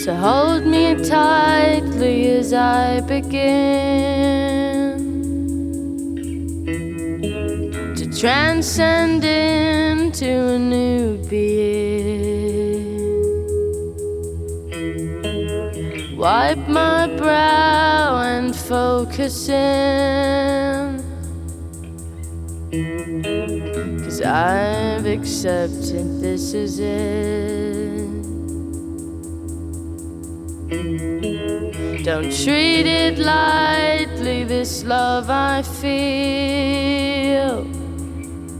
So hold me tightly as I begin to transcend into a new being. Wipe my brow and focus in, 'cause I've accepted this is it. Don't treat it lightly, this love I feel.